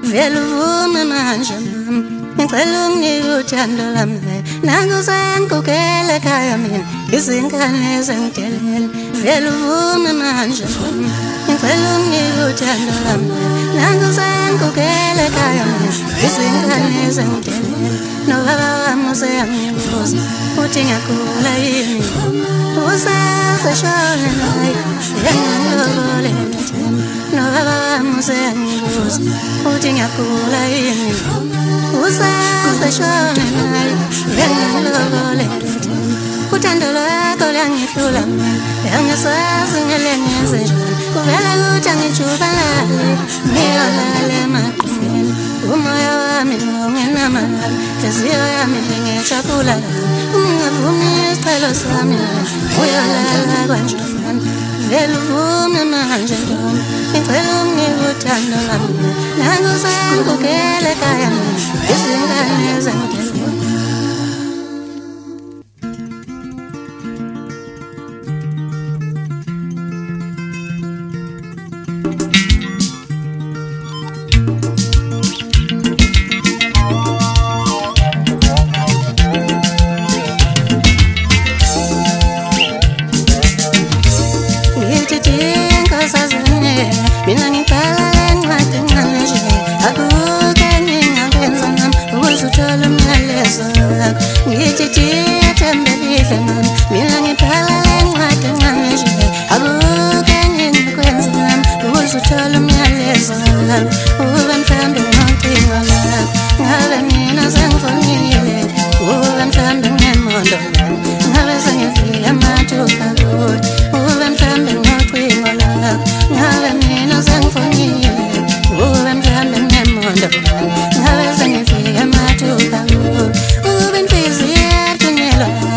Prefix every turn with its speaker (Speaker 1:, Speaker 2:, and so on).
Speaker 1: vele uvume manje mama ngicela unginike uthando lami nangusengikukele ekhaya mina izingane zengidelela vele uvume manje mama ngicela unginike uthando lami nangusengikukele ekhaya mina izingane zengidelela nobaba wami useyangibuza uthi ngiyagula yini usaseshone naye yangilobole nobaba wami useyangibuza uthi ngiyagula yini usaseshone naye yangilobole uthando lwakho luyangihlula yangisazi ngelengenze njani kuvela kuthi angijubalale ngiyolala emaqingeni umoya wami ungenamali inhliziyo yami ngijabula ungavumi isicelo sami uyolala kanjani vele uvume manje ntombi ngicela unginike uthando lami nangusengikukele ekhaya mina izingane zengidelela mina ngibhala lencwadi ngamanje akuke ngingakwenza nami ukuze uthole umyalezo wakho ngithi thembelihle mama mina ngibhala lencwadi ngamanje akuke ngingakwenza nami ukuze uthole umyalezo wakho ube mhlambe ngocingo lakho ngabe mina sengifonile ube mhlambe ngemondo ngabe sengifike amathupha kuwe ube mhlambe ngocingo lakho ngabe mina sengifonile ube mhlambe ngemondo ngabe sengifike amathupha kuwe ube inhliziyo ethunyelwa